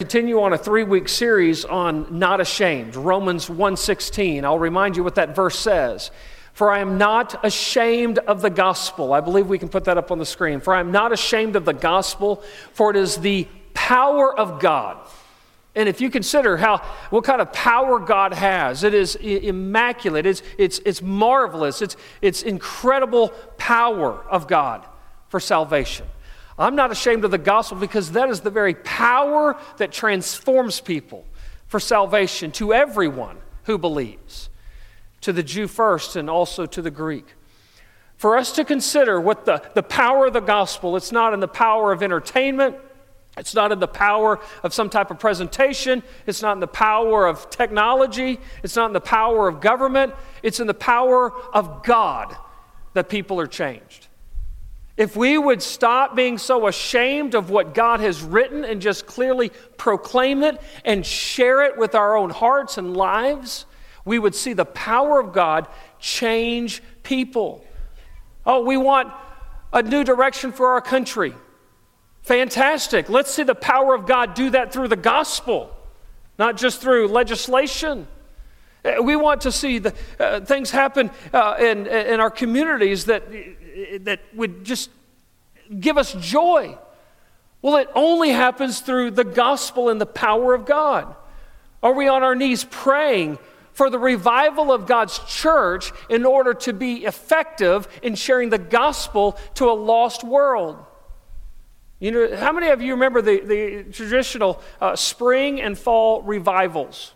continue on a 3-week series on not ashamed, Romans 1:16. I'll remind you what that verse says. For I am not ashamed of the gospel. I believe we can put that up on the screen. For I am not ashamed of the gospel, for it is the power of God. And if you consider what kind of power God has, it is immaculate, it's marvelous, it's incredible power of God for salvation. I'm not ashamed of the gospel because that is the very power that transforms people for salvation to everyone who believes, to the Jew first and also to the Greek. For us to consider what the power of the gospel, it's not in the power of entertainment, it's not in the power of some type of presentation, it's not in the power of technology, it's not in the power of government, it's in the power of God that people are changed. If we would stop being so ashamed of what God has written and just clearly proclaim it and share it with our own hearts and lives, we would see the power of God change people. Oh, we want a new direction for our country. Fantastic. Let's see the power of God do that through the gospel, not just through legislation. We want to see the things happen in our communities that would just give us joy. Well, it only happens through the gospel and the power of God. Are we on our knees praying for the revival of God's church in order to be effective in sharing the gospel to a lost world? You know, how many of you remember the traditional spring and fall revivals?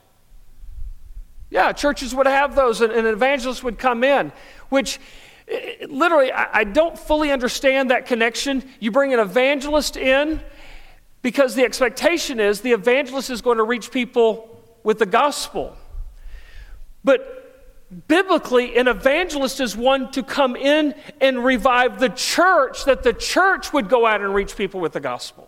Yeah, churches would have those, and evangelists would come in, which literally, I don't fully understand that connection. You bring an evangelist in because the expectation is the evangelist is going to reach people with the gospel. But biblically, an evangelist is one to come in and revive the church, that the church would go out and reach people with the gospel.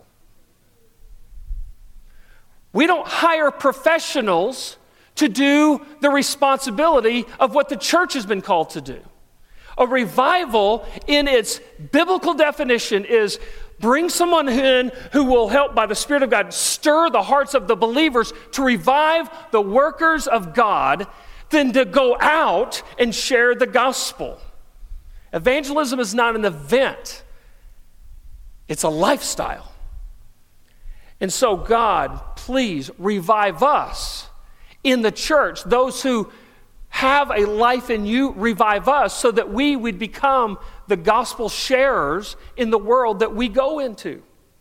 We don't hire professionals to do the responsibility of what the church has been called to do. A revival, in its biblical definition, is bring someone in who will help, by the Spirit of God, stir the hearts of the believers to revive the workers of God, than to go out and share the gospel. Evangelism is not an event. It's a lifestyle. And so, God, please revive us in the church. Those who have a life in you, revive us so that we would become the gospel sharers in the world that we go into.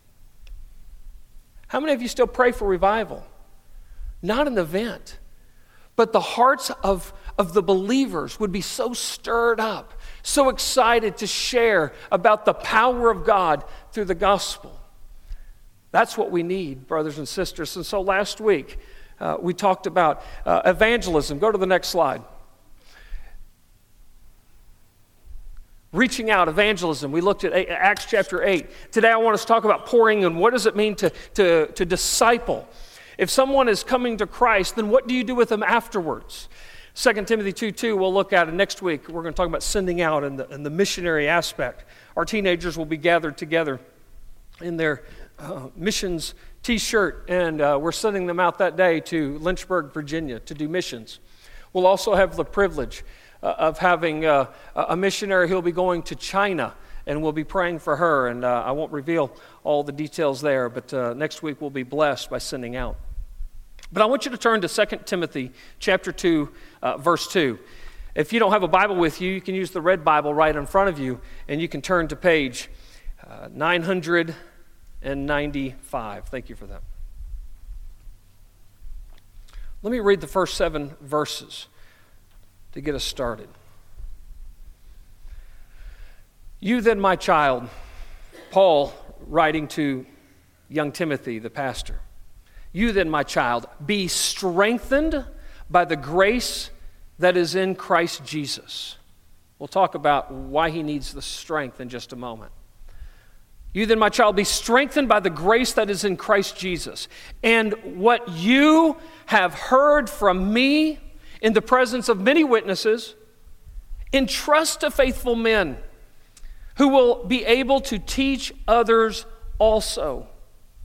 How many of you still pray for revival? Not an event, but the hearts of the believers would be so stirred up, so excited to share about the power of God through the gospel. That's what we need, brothers and sisters. And so last week, we talked about evangelism. Go to the next slide. Reaching out, evangelism. We looked at Acts chapter 8. Today I want us to talk about pouring, and what does it mean to disciple? If someone is coming to Christ, then what do you do with them afterwards? 2 Timothy 2:2 we'll look at it next week. We're going to talk about sending out and the missionary aspect. Our teenagers will be gathered together in their missions t-shirt, and we're sending them out that day to Lynchburg, Virginia to do missions. We'll also have the privilege of having a missionary who'll be going to China, and we'll be praying for her, and I won't reveal all the details there, but next week we'll be blessed by sending out. But I want you to turn to 2 Timothy chapter 2, verse 2. If you don't have a Bible with you, you can use the red Bible right in front of you, and you can turn to page 995. Thank you for that. Let me read the first 7 verses to get us started. You then, my child, Paul writing to young Timothy, the pastor. You then, my child, be strengthened by the grace that is in Christ Jesus. We'll talk about why he needs the strength in just a moment. You then, my child, be strengthened by the grace that is in Christ Jesus. And what you have heard from me in the presence of many witnesses, entrust to faithful men who will be able to teach others also.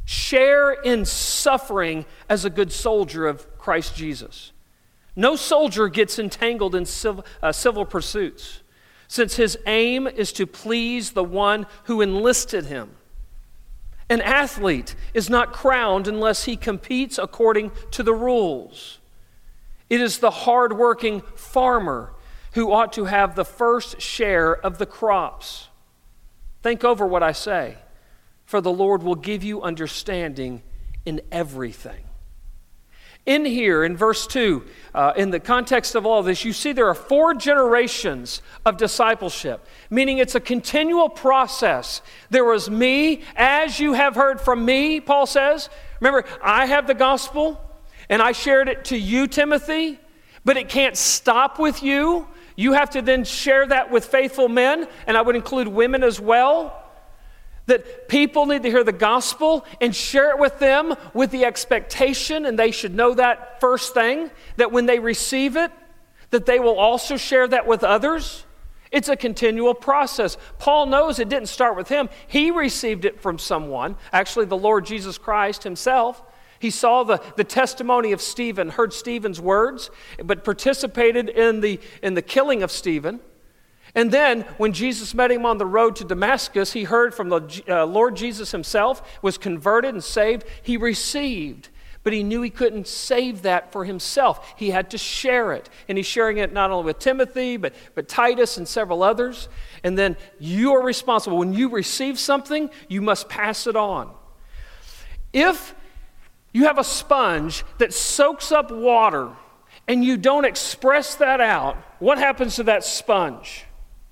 Share in suffering as a good soldier of Christ Jesus. No soldier gets entangled in civil pursuits, since his aim is to please the one who enlisted him. An athlete is not crowned unless he competes according to the rules. It is the hardworking farmer who ought to have the first share of the crops. Think over what I say, for the Lord will give you understanding in everything. In here, in verse 2, in the context of all this, you see there are 4 generations of discipleship, meaning it's a continual process. There was me, as you have heard from me, Paul says. Remember, I have the gospel, and I shared it to you, Timothy, but it can't stop with you. You have to then share that with faithful men, and I would include women as well. That people need to hear the gospel and share it with them with the expectation, and they should know that first thing, that when they receive it, that they will also share that with others. It's a continual process. Paul knows it didn't start with him. He received it from someone, actually the Lord Jesus Christ himself. He saw the testimony of Stephen, heard Stephen's words, but participated in the killing of Stephen. And then, when Jesus met him on the road to Damascus, he heard from the Lord Jesus himself, was converted and saved. He received, but he knew he couldn't save that for himself. He had to share it. And he's sharing it not only with Timothy, but Titus and several others. And then you are responsible. When you receive something, you must pass it on. If you have a sponge that soaks up water and you don't express that out, what happens to that sponge?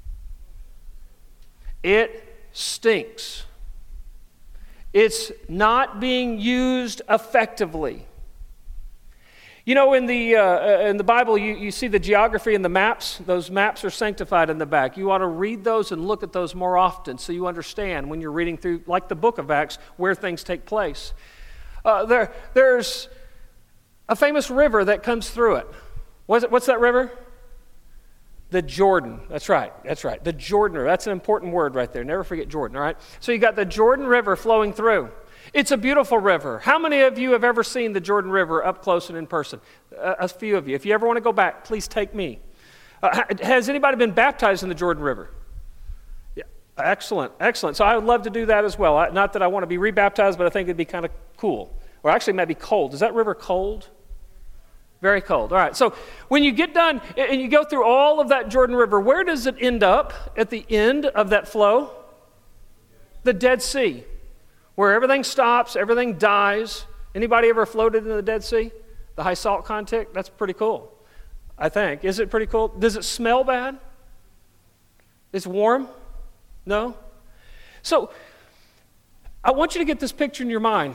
It stinks. It's not being used effectively. You know, in the Bible, you see the geography and the maps. Those maps are sanctified in the back. You ought to read those and look at those more often so you understand when you're reading through, like the book of Acts, where things take place. There's a famous river that comes through it. What's that river? The Jordan. That's right. The Jordan River. That's an important word right there. Never forget Jordan, all right? So you got the Jordan River flowing through. It's a beautiful river. How many of you have ever seen the Jordan River up close and in person? A few of you. If you ever want to go back, please take me. Has anybody been baptized in the Jordan River? Yeah. Excellent. So I would love to do that as well. Not that I want to be rebaptized, but I think it'd be kind of cool. Or actually, it might be cold. Is that river cold? Very cold. All right. So when you get done and you go through all of that Jordan River, where does it end up at the end of that flow? The Dead Sea, where everything stops, everything dies. Anybody ever floated in the Dead Sea? The high salt content? That's pretty cool, I think. Is it pretty cool? Does it smell bad? It's warm? No? So I want you to get this picture in your mind.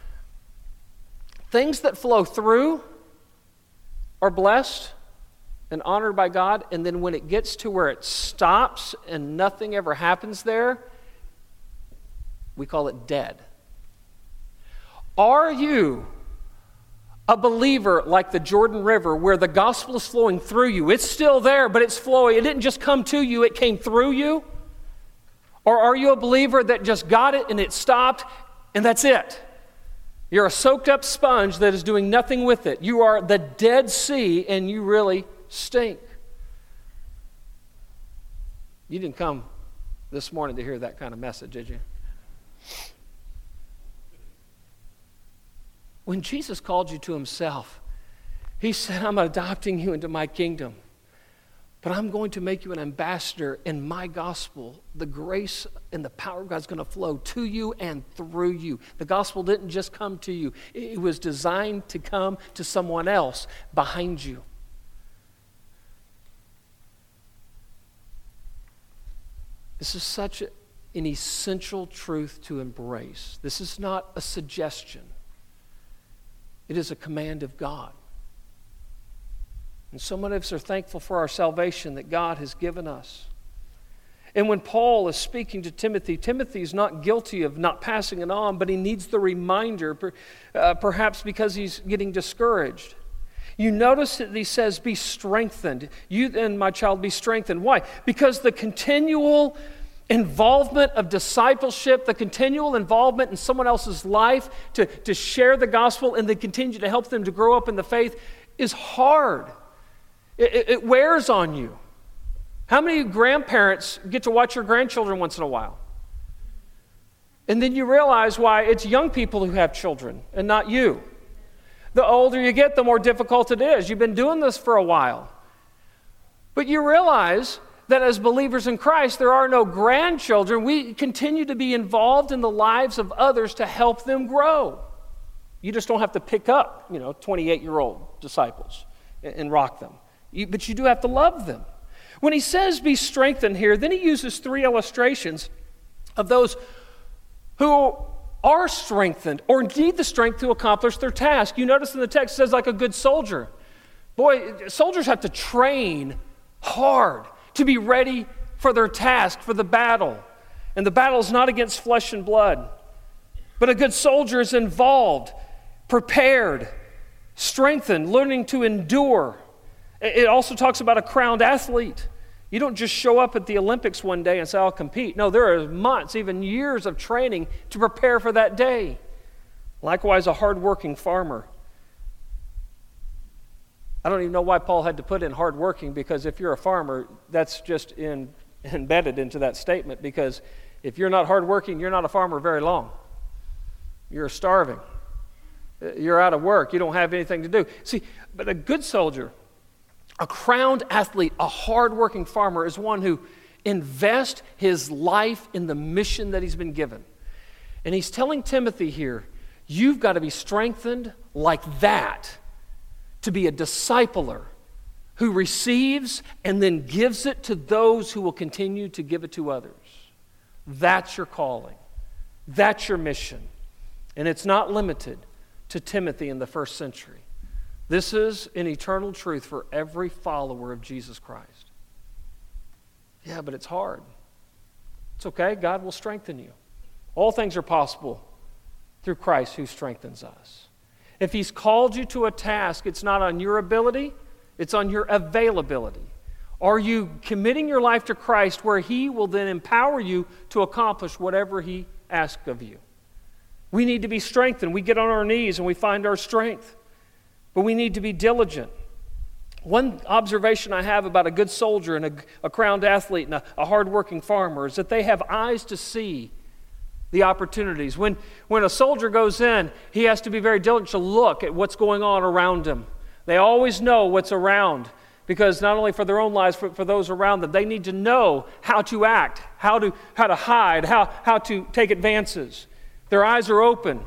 Things that flow through are blessed and honored by God, and then when it gets to where it stops and nothing ever happens there, we call it dead. Are you a believer like the Jordan River where the gospel is flowing through you? It's still there, but it's flowing. It didn't just come to you, it came through you? Or are you a believer that just got it and it stopped and that's it? You're a soaked up sponge that is doing nothing with it. You are the Dead Sea and you really stink. You didn't come this morning to hear that kind of message, did you? When Jesus called you to himself, he said, I'm adopting you into my kingdom. But I'm going to make you an ambassador in my gospel. The grace and the power of God is going to flow to you and through you. The gospel didn't just come to you. It was designed to come to someone else behind you. This is such an essential truth to embrace. This is not a suggestion. It is a command of God. And so many of us are thankful for our salvation that God has given us. And when Paul is speaking to Timothy, Timothy is not guilty of not passing it on, but he needs the reminder, perhaps because he's getting discouraged. You notice that he says, be strengthened. You then, my child, be strengthened. Why? Because the continual involvement of discipleship, the continual involvement in someone else's life to share the gospel and then continue to help them to grow up in the faith is hard. It wears on you. How many grandparents get to watch your grandchildren once in a while? And then you realize why it's young people who have children and not you. The older you get, the more difficult it is. You've been doing this for a while. But you realize that as believers in Christ, there are no grandchildren. We continue to be involved in the lives of others to help them grow. You just don't have to pick up, 28-year-old disciples and rock them. But you do have to love them. When he says be strengthened here, then he uses 3 illustrations of those who are strengthened or need the strength to accomplish their task. You notice in the text it says like a good soldier. Boy, soldiers have to train hard to be ready for their task, for the battle. And the battle is not against flesh and blood. But a good soldier is involved, prepared, strengthened, learning to endure. It also talks about a crowned athlete. You don't just show up at the Olympics one day and say, I'll compete. No, there are months, even years of training to prepare for that day. Likewise, a hardworking farmer. I don't even know why Paul had to put in hardworking, because if you're a farmer, that's just embedded into that statement, because if you're not hardworking, you're not a farmer very long. You're starving. You're out of work. You don't have anything to do. See, but a good soldier, a crowned athlete, a hardworking farmer is one who invests his life in the mission that he's been given. And he's telling Timothy here, you've got to be strengthened like that to be a discipler who receives and then gives it to those who will continue to give it to others. That's your calling. That's your mission. And it's not limited to Timothy in the first century. This is an eternal truth for every follower of Jesus Christ. Yeah, but it's hard. It's okay. God will strengthen you. All things are possible through Christ who strengthens us. If he's called you to a task, it's not on your ability, it's on your availability. Are you committing your life to Christ where he will then empower you to accomplish whatever he asks of you? We need to be strengthened. We get on our knees and we find our strength. But we need to be diligent. One observation I have about a good soldier and a crowned athlete and a hardworking farmer is that they have eyes to see the opportunities. When a soldier goes in, he has to be very diligent to look at what's going on around him. They always know what's around, because not only for their own lives, but for those around them, they need to know how to act, how to hide, how to take advances. Their eyes are open.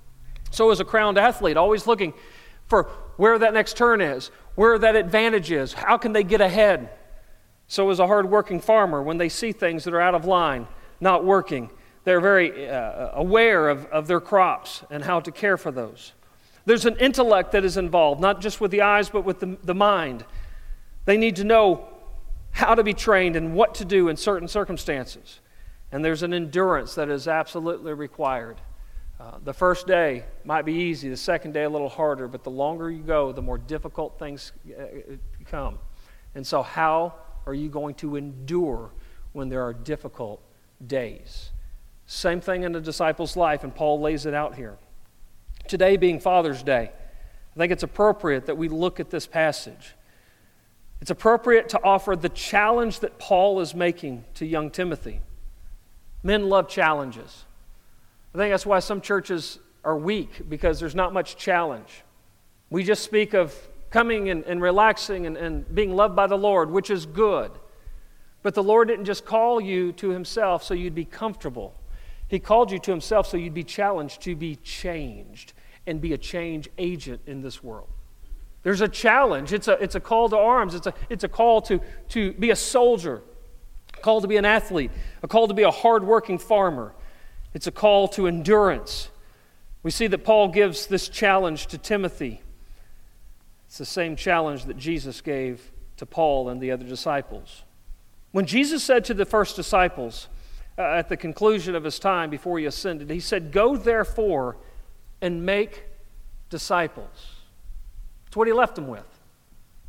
So is a crowned athlete, always looking for where that next turn is, where that advantage is, how can they get ahead. So is a hardworking farmer. When they see things that are out of line, not working, they're very aware of their crops and how to care for those. There's an intellect that is involved, not just with the eyes, but with the mind. They need to know how to be trained and what to do in certain circumstances. And there's an endurance that is absolutely required. The first day might be easy, the second day a little harder, but the longer you go, the more difficult things come. And so how are you going to endure when there are difficult days? Same thing in the disciples' life, and Paul lays it out here. Today being Father's Day, I think it's appropriate that we look at this passage. It's appropriate to offer the challenge that Paul is making to young Timothy. Men love challenges. I think that's why some churches are weak, because there's not much challenge. We just speak of coming and relaxing and being loved by the Lord, which is good. But the Lord didn't just call you to himself so you'd be comfortable. He called you to himself so you'd be challenged to be changed and be a change agent in this world. There's a challenge. It's a call to arms. It's a call to be a soldier, a call to be an athlete, a call to be a hardworking farmer. It's a call to endurance. We see that Paul gives this challenge to Timothy. It's the same challenge that Jesus gave to Paul and the other disciples. When Jesus said to the first disciples at the conclusion of his time before he ascended, he said, "Go therefore and make disciples." That's what he left them with.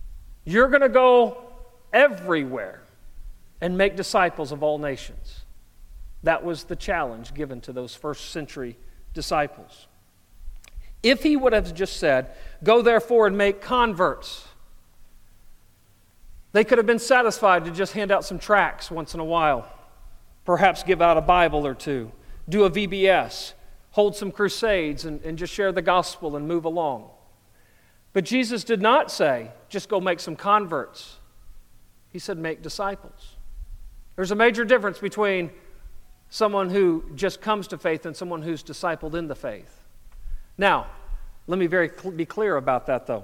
You're going to go everywhere and make disciples of all nations. That was the challenge given to those first century disciples. If he would have just said, "Go therefore and make converts," they could have been satisfied to just hand out some tracts once in a while, perhaps give out a Bible or two, do a VBS, hold some crusades and just share the gospel and move along. But Jesus did not say, just go make some converts. He said, make disciples. There's a major difference between someone who just comes to faith and someone who's discipled in the faith. Now, let me be clear about that, though.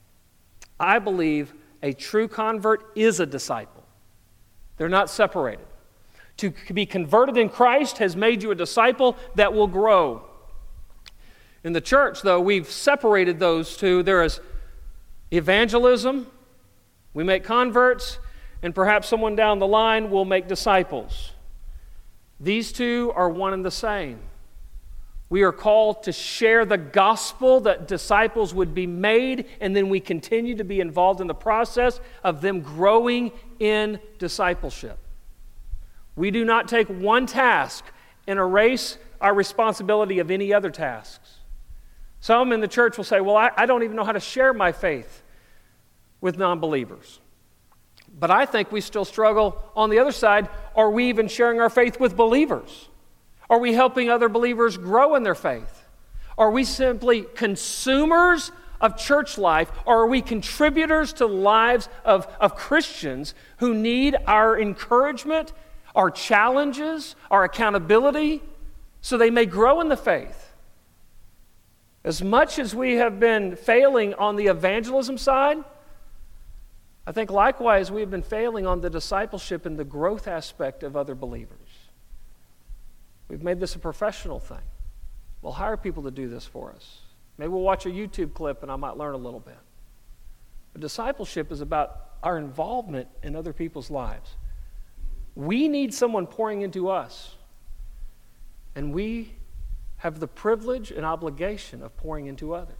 I believe a true convert is a disciple. They're not separated. To be converted in Christ has made you a disciple that will grow. In the church, though, we've separated those two. There is evangelism, we make converts, and perhaps someone down the line will make disciples. These two are one and the same. We are called to share the gospel that disciples would be made, and then we continue to be involved in the process of them growing in discipleship. We do not take one task and erase our responsibility of any other tasks. Some in the church will say, well, I don't even know how to share my faith with non-believers. But I think we still struggle on the other side. Are we even sharing our faith with believers? Are we helping other believers grow in their faith? Are we simply consumers of church life, or are we contributors to the lives of Christians who need our encouragement, our challenges, our accountability, so they may grow in the faith? As much as we have been failing on the evangelism side, I think likewise we have been failing on the discipleship and the growth aspect of other believers. We've made this a professional thing. We'll hire people to do this for us. Maybe we'll watch a YouTube clip and I might learn a little bit. But discipleship is about our involvement in other people's lives. We need someone pouring into us. And we have the privilege and obligation of pouring into others.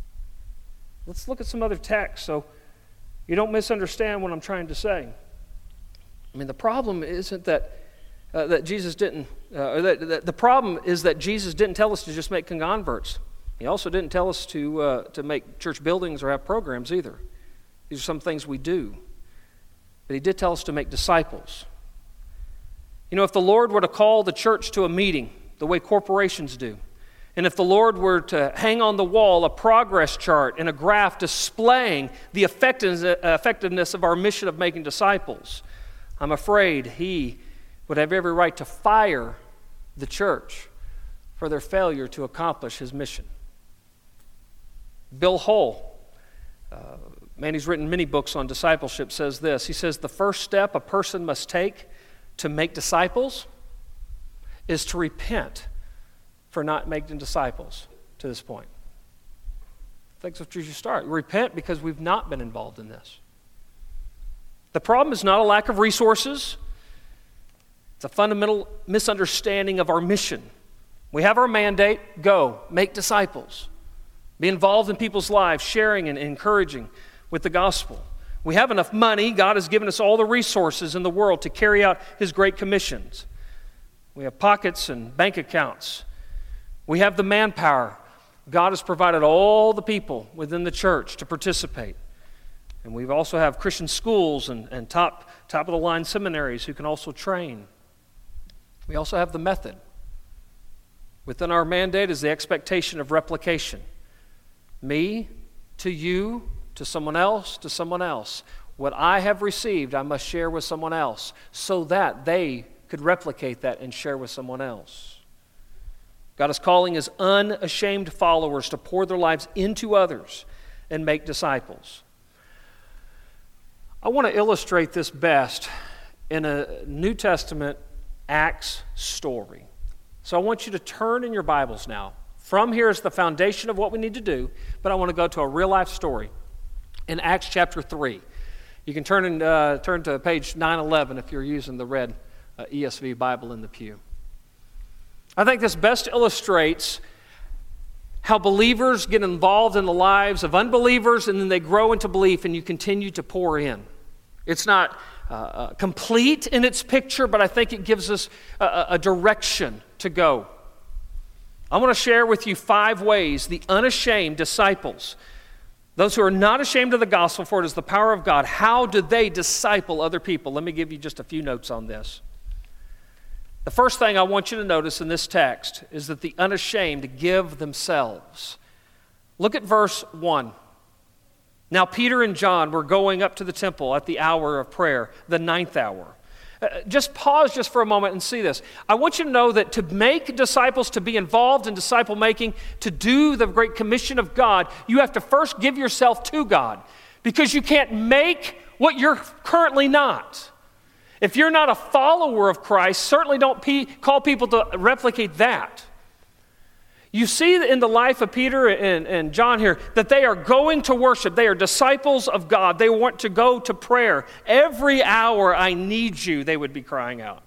Let's look at some other texts so you don't misunderstand what I'm trying to say. I mean, the problem isn't that Jesus didn't. The problem is that Jesus didn't tell us to just make converts. He also didn't tell us to make church buildings or have programs either. These are some things we do. But he did tell us to make disciples. You know, if the Lord were to call the church to a meeting, the way corporations do, and if the Lord were to hang on the wall a progress chart and a graph displaying the effectiveness of our mission of making disciples, I'm afraid he would have every right to fire the church for their failure to accomplish his mission. Bill Hull, man who's written many books on discipleship, says this. He says, the first step a person must take to make disciples is to repent for not making disciples to this point. I think that's where you start. Repent because we've not been involved in this. The problem is not a lack of resources. It's a fundamental misunderstanding of our mission. We have our mandate, go, make disciples. Be involved in people's lives, sharing and encouraging with the gospel. We have enough money. God has given us all the resources in the world to carry out his great commissions. We have pockets and bank accounts. We have the manpower. God has provided all the people within the church to participate. And we also have Christian schools and top-of-the-line seminaries who can also train. We also have the method. Within our mandate is the expectation of replication. Me to you, to someone else, to someone else. What I have received, I must share with someone else so that they could replicate that and share with someone else. God is calling his unashamed followers to pour their lives into others and make disciples. I want to illustrate this best in a New Testament Acts story. So I want you to turn in your Bibles now. From here is the foundation of what we need to do, but I want to go to a real-life story in Acts chapter 3. You can turn to page 911 if you're using the red ESV Bible in the pew. I think this best illustrates how believers get involved in the lives of unbelievers and then they grow into belief and you continue to pour in. It's not complete in its picture, but I think it gives us a direction to go. I want to share with you 5 ways the unashamed disciples, those who are not ashamed of the gospel, for it is the power of God, how do they disciple other people? Let me give you just a few notes on this. The first thing I want you to notice in this text is that the unashamed give themselves. Look at verse 1. Now Peter and John were going up to the temple at the hour of prayer, the 9th hour. Just pause just for a moment and see this. I want you to know that to make disciples, to be involved in disciple making, to do the great commission of God, you have to first give yourself to God, because you can't make what you're currently not. If you're not a follower of Christ, certainly don't call people to replicate that. You see in the life of Peter and John here that they are going to worship. They are disciples of God. They want to go to prayer. Every hour I need you, they would be crying out.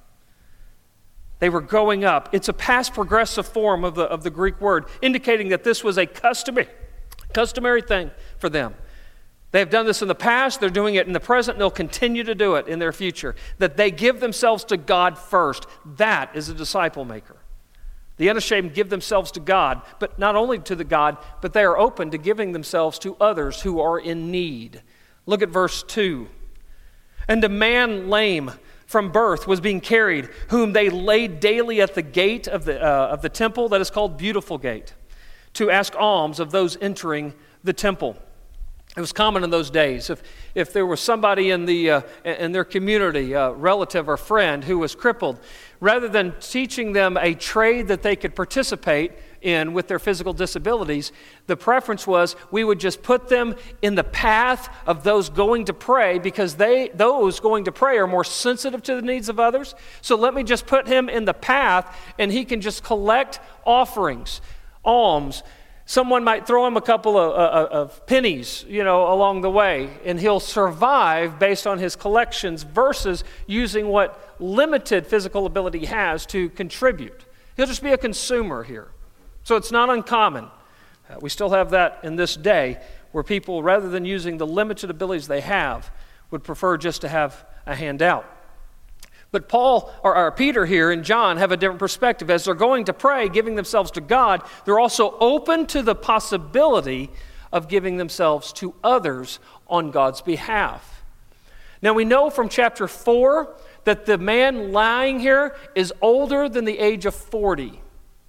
They were going up. It's a past progressive form of the Greek word, indicating that this was a customary thing for them. They have done this in the past, they're doing it in the present, and they'll continue to do it in their future. That they give themselves to God first. That is a disciple maker. The unashamed give themselves to God, but not only to the God, but they are open to giving themselves to others who are in need. Look at verse 2. And a man lame from birth was being carried, whom they laid daily at the gate of the temple that is called Beautiful Gate, to ask alms of those entering the temple. It was common in those days. If there was somebody in their community, a relative or friend who was crippled, rather than teaching them a trade that they could participate in with their physical disabilities, the preference was we would just put them in the path of those going to pray, because those going to pray are more sensitive to the needs of others. So let me just put him in the path, and he can just collect offerings, alms. Someone might throw him a couple of pennies, along the way, and he'll survive based on his collections versus using what limited physical ability he has to contribute. He'll just be a consumer here. So it's not uncommon. We still have that in this day, where people, rather than using the limited abilities they have, would prefer just to have a handout. But Peter here and John have a different perspective. As they're going to pray, giving themselves to God, they're also open to the possibility of giving themselves to others on God's behalf. Now we know from chapter 4 that the man lying here is older than the age of 40.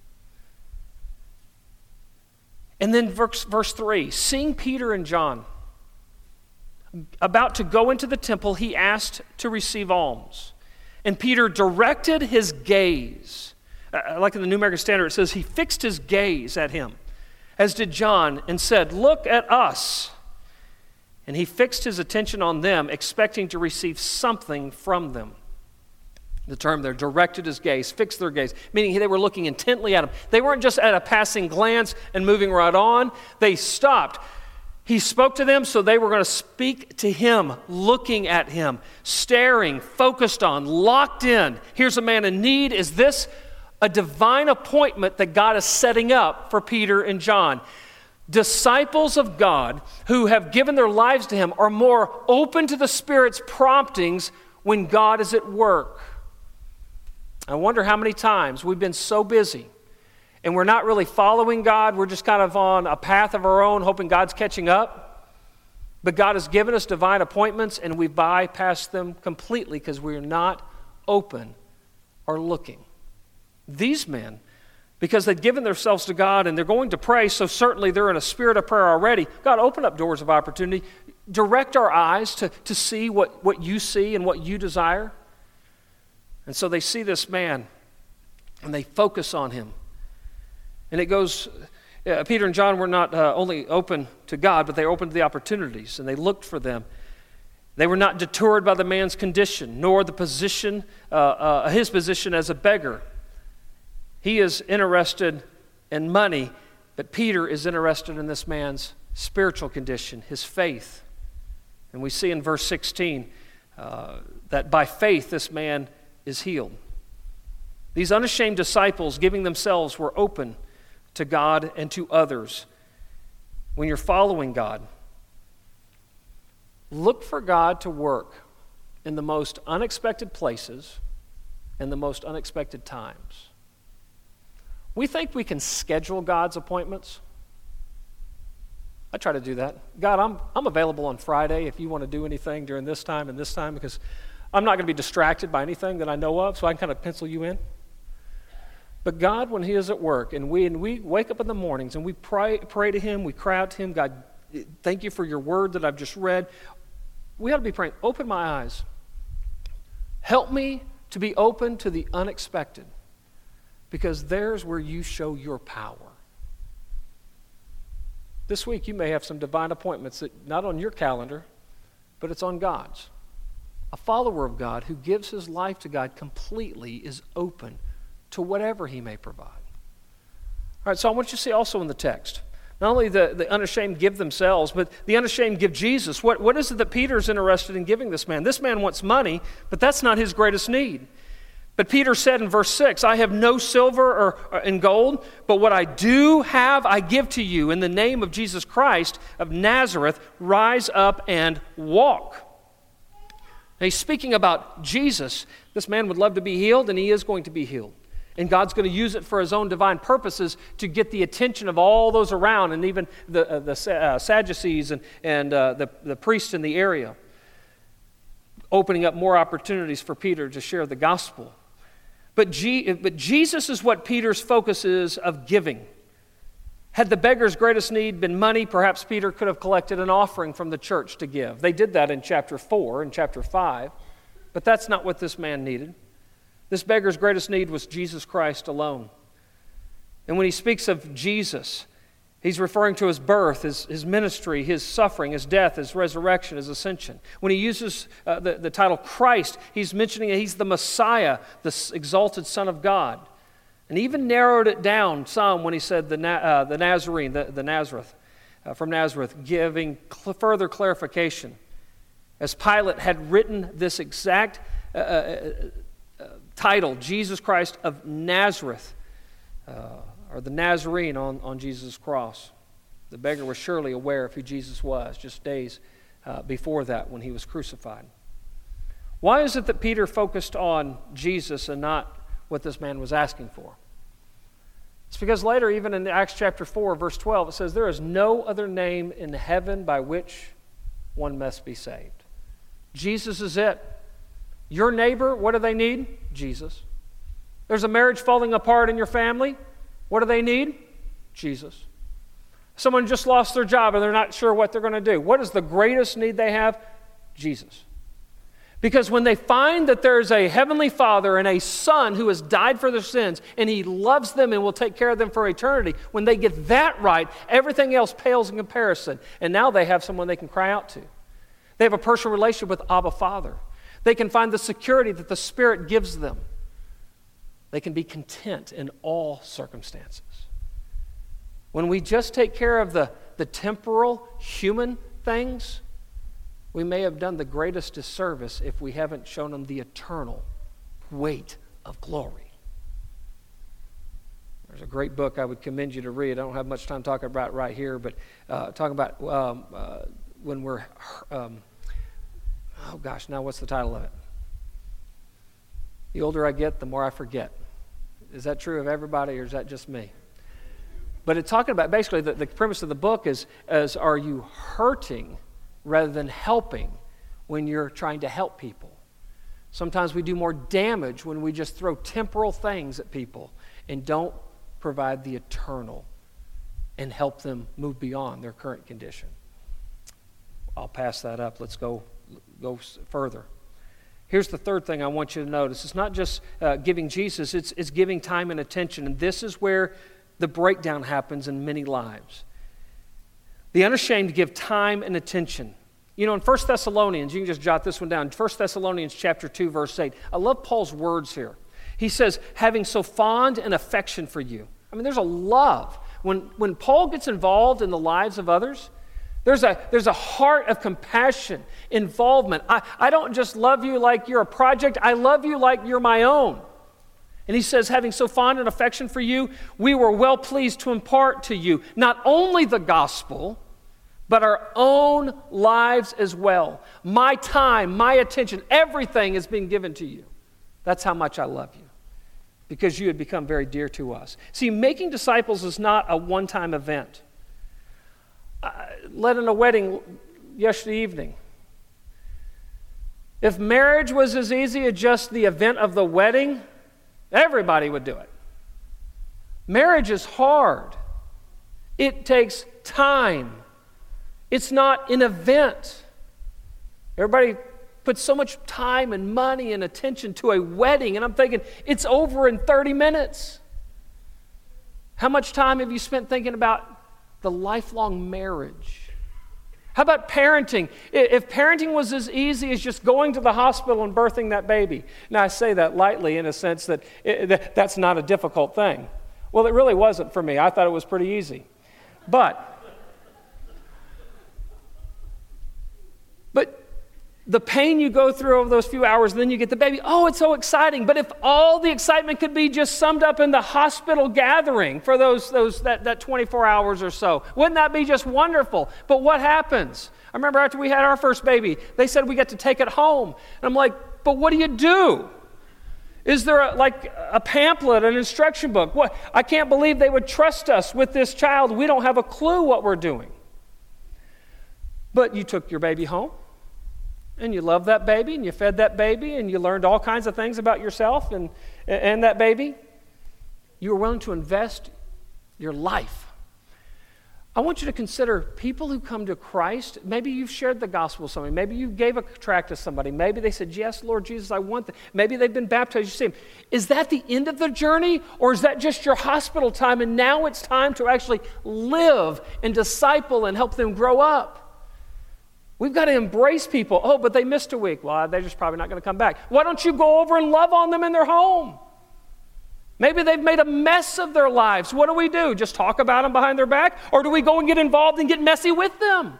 And then verse 3, seeing Peter and John about to go into the temple, he asked to receive alms. And Peter directed his gaze. Like in the New American Standard, it says he fixed his gaze at him, as did John, and said, "Look at us." And he fixed his attention on them, expecting to receive something from them. The term there, directed his gaze, fixed their gaze, meaning they were looking intently at him. They weren't just at a passing glance and moving right on. They stopped. He spoke to them, so they were going to speak to him, looking at him, staring, focused on, locked in. Here's a man in need. Is this a divine appointment that God is setting up for Peter and John? Disciples of God who have given their lives to him are more open to the Spirit's promptings when God is at work. I wonder how many times we've been so busy and we're not really following God. We're just kind of on a path of our own, hoping God's catching up. But God has given us divine appointments, and we've bypassed them completely because we're not open or looking. These men, because they've given themselves to God and they're going to pray, so certainly they're in a spirit of prayer already. God, open up doors of opportunity. Direct our eyes to see what you see and what you desire. And so they see this man, and they focus on him. And it goes, Peter and John were not only open to God, but they were open to the opportunities, and they looked for them. They were not deterred by the man's condition, nor the position, his position as a beggar. He is interested in money, but Peter is interested in this man's spiritual condition, his faith. And we see in verse 16 that by faith this man is healed. These unashamed disciples, giving themselves, were open to God and to others. When you're following God, look for God to work in the most unexpected places and the most unexpected times. We think we can schedule God's appointments. I try to do that. God, I'm available on Friday if you want to do anything during this time and this time, because I'm not going to be distracted by anything that I know of, so I can kind of pencil you in. But God, when he is at work, and we wake up in the mornings and we pray to him, we cry out to him, God, thank you for your word that I've just read. We ought to be praying, open my eyes. Help me to be open to the unexpected, because there's where you show your power. This week you may have some divine appointments that not on your calendar, but it's on God's. A follower of God who gives his life to God completely is open to whatever he may provide. All right, so I want you to see also in the text, not only the unashamed give themselves, but the unashamed give Jesus. What is it that Peter's interested in giving this man? This man wants money, but that's not his greatest need. But Peter said in verse 6, I have no silver or in gold, but what I do have I give to you. In the name of Jesus Christ of Nazareth, rise up and walk. Now he's speaking about Jesus. This man would love to be healed, and he is going to be healed. And God's going to use it for his own divine purposes to get the attention of all those around, and even the Sadducees and the priests in the area, opening up more opportunities for Peter to share the gospel. But Jesus is what Peter's focus is of giving. Had the beggar's greatest need been money, perhaps Peter could have collected an offering from the church to give. They did that in chapter 4 and chapter 5, but that's not what this man needed. This beggar's greatest need was Jesus Christ alone. And when he speaks of Jesus, he's referring to his birth, his ministry, his suffering, his death, his resurrection, his ascension. When he uses the title Christ, he's mentioning that he's the Messiah, the exalted Son of God. And he even narrowed it down some when he said the Nazarene, the Nazareth, from Nazareth, giving further clarification. As Pilate had written this exact title, Jesus Christ of Nazareth, or the Nazarene on Jesus' cross. The beggar was surely aware of who Jesus was just days before that when he was crucified. Why is it that Peter focused on Jesus and not what this man was asking for? It's because later, even in Acts chapter 4, verse 12, it says, there is no other name in heaven by which one must be saved. Jesus is it. Your neighbor, what do they need? Jesus. There's a marriage falling apart in your family. What do they need? Jesus. Someone just lost their job and they're not sure what they're going to do. What is the greatest need they have? Jesus. Because when they find that there's a heavenly Father and a Son who has died for their sins, and he loves them and will take care of them for eternity, when they get that right, everything else pales in comparison. And now they have someone they can cry out to. They have a personal relationship with Abba Father. They can find the security that the Spirit gives them. They can be content in all circumstances. When we just take care of the temporal, human things, we may have done the greatest disservice if we haven't shown them the eternal weight of glory. There's a great book I would commend you to read. I don't have much time talking about it right here, but talking about when we're, now what's the title of it? The older I get, the more I forget. Is that true of everybody, or is that just me? But it's talking about, basically, the premise of the book is are you hurting rather than helping when you're trying to help people? Sometimes we do more damage when we just throw temporal things at people and don't provide the eternal and help them move beyond their current condition. I'll pass that up. Let's go further. Here's the third thing I want you to notice. It's not just giving Jesus, it's giving time and attention. And this is where the breakdown happens in many lives. The unashamed give time and attention. You know, in 1 Thessalonians, you can just jot this one down. 1 Thessalonians chapter 2, verse 8. I love Paul's words here. He says, having so fond an affection for you. I mean, there's a love. When Paul gets involved in the lives of others, there's a heart of compassion, involvement. I don't just love you like you're a project. I love you like you're my own. And he says, having so fond an affection for you, we were well pleased to impart to you not only the gospel, but our own lives as well. My time, my attention, everything is being given to you. That's how much I love you, because you had become very dear to us. See, making disciples is not a one-time event. Led in a wedding yesterday evening. If marriage was as easy as just the event of the wedding, everybody would do it. Marriage is hard. It takes time. It's not an event. Everybody puts so much time and money and attention to a wedding, and I'm thinking, it's over in 30 minutes. How much time have you spent thinking about the lifelong marriage? How about parenting? If parenting was as easy as just going to the hospital and birthing that baby. Now, I say that lightly in a sense that that's not a difficult thing. Well, it really wasn't for me. I thought it was pretty easy. But the pain you go through over those few hours, and then you get the baby, oh, it's so exciting. But if all the excitement could be just summed up in the hospital gathering for that 24 hours or so, wouldn't that be just wonderful? But what happens? I remember after we had our first baby, they said we get to take it home. And I'm like, but what do you do? Is there a pamphlet, an instruction book? What? I can't believe they would trust us with this child. We don't have a clue what we're doing. But you took your baby home, and you loved that baby, and you fed that baby, and you learned all kinds of things about yourself and that baby. You were willing to invest your life. I want you to consider people who come to Christ. Maybe you've shared the gospel with somebody. Maybe you gave a tract to somebody. Maybe they said, yes, Lord Jesus, I want that. Maybe they've been baptized. You say, is that the end of the journey, or is that just your hospital time, and now it's time to actually live and disciple and help them grow up? We've got to embrace people. Oh, but they missed a week. Well, they're just probably not going to come back. Why don't you go over and love on them in their home? Maybe they've made a mess of their lives. What do? Just talk about them behind their back? Or do we go and get involved and get messy with them?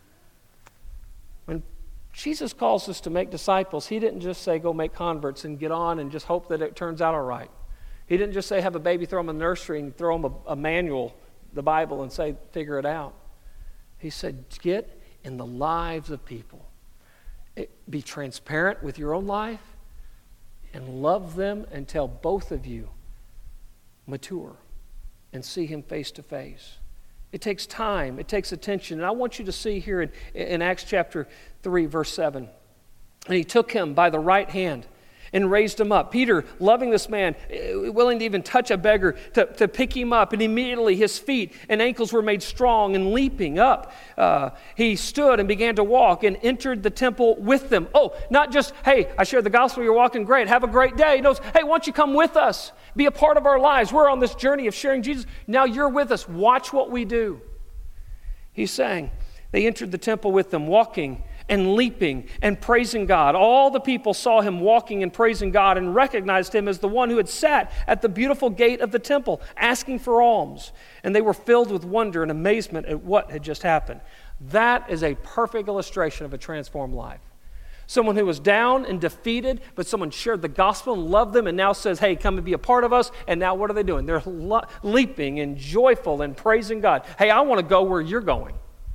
When Jesus calls us to make disciples, he didn't just say go make converts and get on and just hope that it turns out all right. He didn't just say have a baby, throw them in the nursery and throw them a manual, the Bible, and say figure it out. He said get in the lives of people. Be transparent with your own life and love them until both of you mature and see him face to face. It takes time. It takes attention. And I want you to see here in Acts chapter 3, verse 7. And he took him by the right hand and raised him up. Peter, loving this man, willing to even touch a beggar, to pick him up. And immediately his feet and ankles were made strong, and leaping up, he stood and began to walk and entered the temple with them. Oh, not just, hey, I shared the gospel, you're walking great, have a great day. He knows, hey, why don't you come with us? Be a part of our lives. We're on this journey of sharing Jesus. Now you're with us. Watch what we do. He's saying, they entered the temple with them, walking and leaping and praising God. All the people saw him walking and praising God and recognized him as the one who had sat at the beautiful gate of the temple asking for alms. And they were filled with wonder and amazement at what had just happened. That is a perfect illustration of a transformed life. Someone who was down and defeated, but someone shared the gospel and loved them and now says, hey, come and be a part of us. And now what are they doing? They're leaping and joyful and praising God. Hey, I want to go where you're going.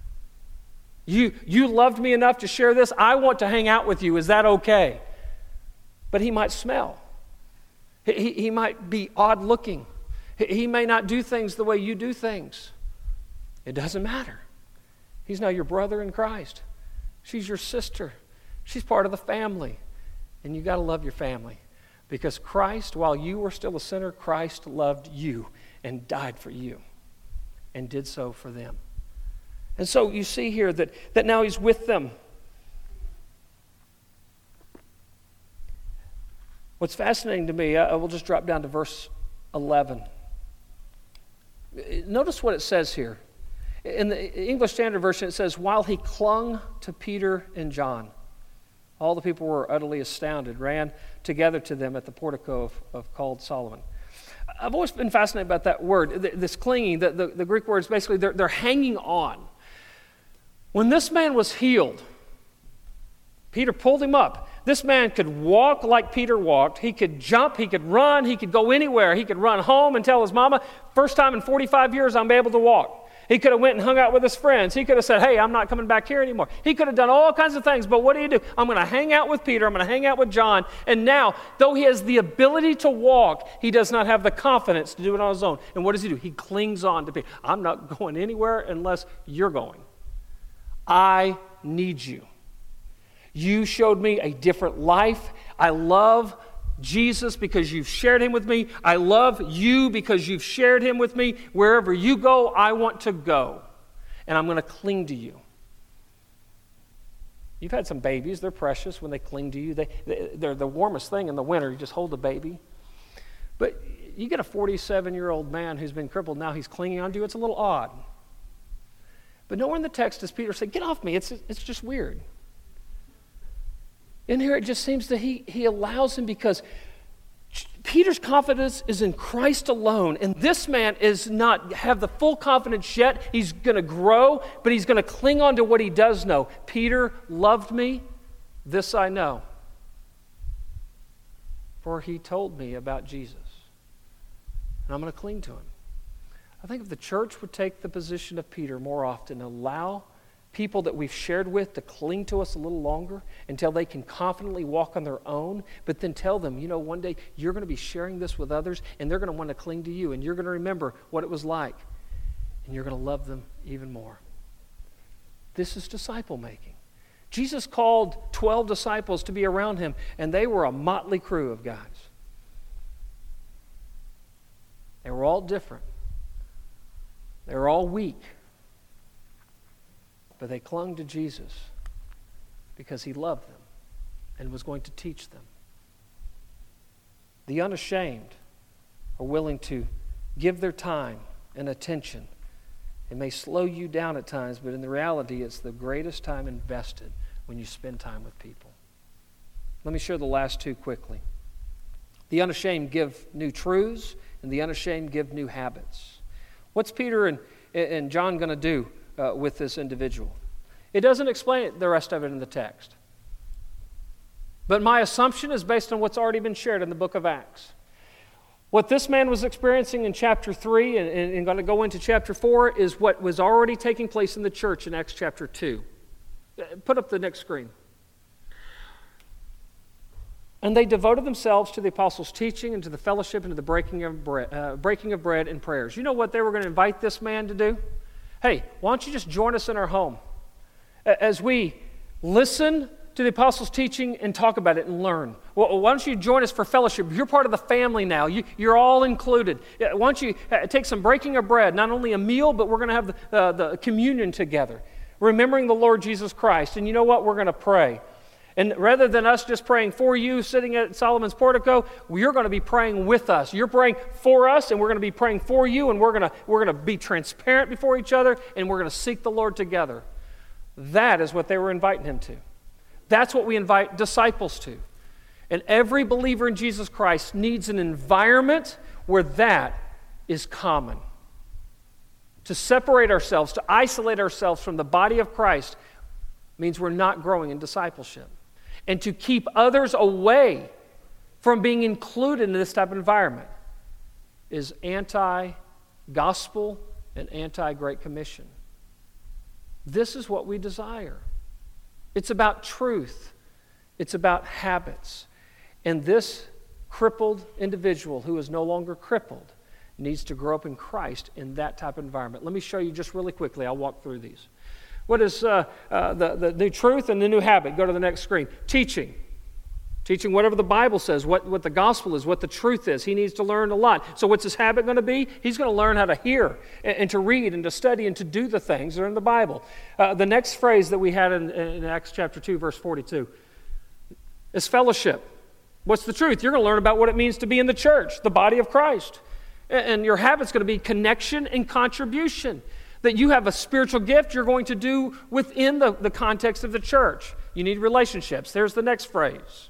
You loved me enough to share this. I want to hang out with you. Is that okay? But he might smell. He might be odd looking. He may not do things the way you do things. It doesn't matter. He's now your brother in Christ. She's your sister. She's part of the family. And you got to love your family. Because Christ, while you were still a sinner, Christ loved you and died for you and did so for them. And so you see here that now he's with them. What's fascinating to me, I will just drop down to verse 11. Notice what it says here. In the English Standard Version, it says, while he clung to Peter and John, all the people were utterly astounded, ran together to them at the portico of called Solomon. I've always been fascinated about that word, this clinging. The Greek word is basically they're hanging on. When this man was healed, Peter pulled him up. This man could walk like Peter walked. He could jump, he could run, he could go anywhere. He could run home and tell his mama, first time in 45 years I'm able to walk. He could have went and hung out with his friends. He could have said, hey, I'm not coming back here anymore. He could have done all kinds of things, but what do? I'm going to hang out with Peter. I'm going to hang out with John. And now, though he has the ability to walk, he does not have the confidence to do it on his own. And what does he do? He clings on to Peter. I'm not going anywhere unless you're going. I need you. You showed me a different life. I love Jesus because you've shared him with me. I love you because you've shared him with me. Wherever you go, I want to go. And I'm going to cling to you. You've had some babies. They're precious when they cling to you. They're the warmest thing in the winter. You just hold the baby. But you get a 47-year-old man who's been crippled. Now he's clinging on to you. It's a little odd. But nowhere in the text does Peter say, get off me. It's just weird. In here, it just seems that he allows him because Peter's confidence is in Christ alone, and this man is not have the full confidence yet. He's going to grow, but he's going to cling on to what he does know. Peter loved me, this I know, for he told me about Jesus, and I'm going to cling to him. I think if the church would take the position of Peter more often, allow people that we've shared with to cling to us a little longer until they can confidently walk on their own, but then tell them, one day you're going to be sharing this with others and they're going to want to cling to you and you're going to remember what it was like and you're going to love them even more. This is disciple making. Jesus called 12 disciples to be around him, and they were a motley crew of guys. They were all different. They were all weak. But they clung to Jesus because he loved them and was going to teach them. The unashamed are willing to give their time and attention. It may slow you down at times, but in the reality, it's the greatest time invested when you spend time with people. Let me share the last two quickly. The unashamed give new truths, and the unashamed give new habits. What's Peter and John going to do with this individual? It doesn't explain the rest of it in the text. But my assumption is based on what's already been shared in the book of Acts. What this man was experiencing in chapter 3 and going to go into chapter 4 is what was already taking place in the church in Acts chapter 2. Put up the next screen. And they devoted themselves to the apostles' teaching and to the fellowship and to the breaking of bread and prayers. You know what they were going to invite this man to do? Hey, why don't you just join us in our home as we listen to the apostles' teaching and talk about it and learn. Well, why don't you join us for fellowship? You're part of the family now. You're all included. Why don't you take some breaking of bread, not only a meal, but we're going to have the communion together, remembering the Lord Jesus Christ. And you know what? We're going to pray. And rather than us just praying for you sitting at Solomon's portico, you're going to be praying with us. You're praying for us, and we're going to be praying for you, and we're going to be transparent before each other, and we're going to seek the Lord together. That is what they were inviting him to. That's what we invite disciples to. And every believer in Jesus Christ needs an environment where that is common. To separate ourselves, to isolate ourselves from the body of Christ means we're not growing in discipleship. And to keep others away from being included in this type of environment is anti-gospel and anti-Great Commission. This is what we desire. It's about truth. It's about habits. And this crippled individual who is no longer crippled needs to grow up in Christ in that type of environment. Let me show you just really quickly. I'll walk through these. What is the new truth and the new habit? Go to the next screen. Teaching. Teaching whatever the Bible says, what the gospel is, what the truth is. He needs to learn a lot. So what's his habit going to be? He's going to learn how to hear and to read and to study and to do the things that are in the Bible. The next phrase that we had in Acts chapter 2, verse 42 is fellowship. What's the truth? You're going to learn about what it means to be in the church, the body of Christ. And your habit's going to be connection and contribution. That you have a spiritual gift you're going to do within the context of the church. You need relationships. There's the next phrase.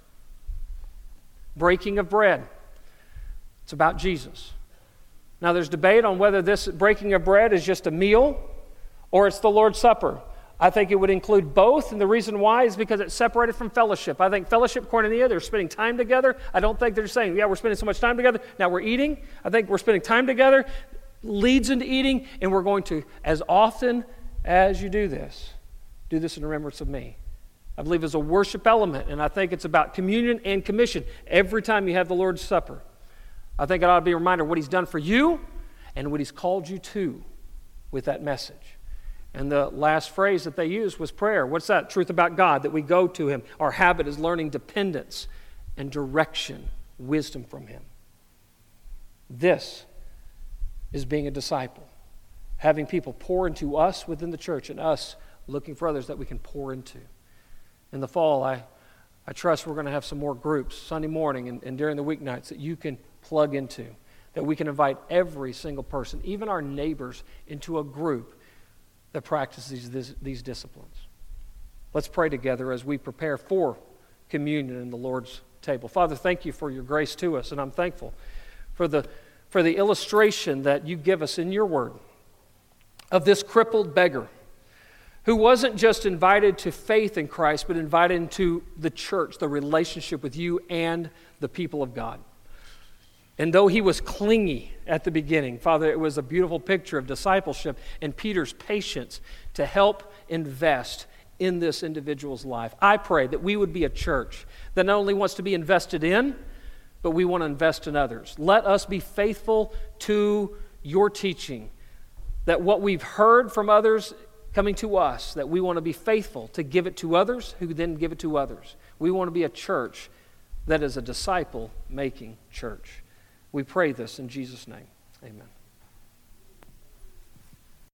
Breaking of bread. It's about Jesus. Now there's debate on whether this breaking of bread is just a meal or it's the Lord's Supper. I think it would include both, and the reason why is because it's separated from fellowship. I think fellowship, koinonia, they're spending time together. I don't think they're saying, yeah, we're spending so much time together, now we're eating. I think we're spending time together. leads into eating, and we're going to, as often as you do this in remembrance of me. I believe it's a worship element, and I think it's about communion and commission. Every time you have the Lord's Supper, I think it ought to be a reminder of what He's done for you and what He's called you to with that message. And the last phrase that they used was prayer. What's that? Truth about God, that we go to Him. Our habit is learning dependence and direction, wisdom from Him. This is being a disciple. Having people pour into us within the church and us looking for others that we can pour into. In the fall, I trust we're going to have some more groups Sunday morning and during the weeknights that you can plug into, that we can invite every single person, even our neighbors, into a group that practices these disciplines. Let's pray together as we prepare for communion in the Lord's table. Father, thank you for your grace to us, and I'm thankful for the illustration that you give us in your word of this crippled beggar who wasn't just invited to faith in Christ, but invited into the church, the relationship with you and the people of God. And though he was clingy at the beginning, Father, it was a beautiful picture of discipleship and Peter's patience to help invest in this individual's life. I pray that we would be a church that not only wants to be invested in, but we want to invest in others. Let us be faithful to your teaching, that what we've heard from others coming to us, that we want to be faithful to give it to others who then give it to others. We want to be a church that is a disciple-making church. We pray this in Jesus' name. Amen.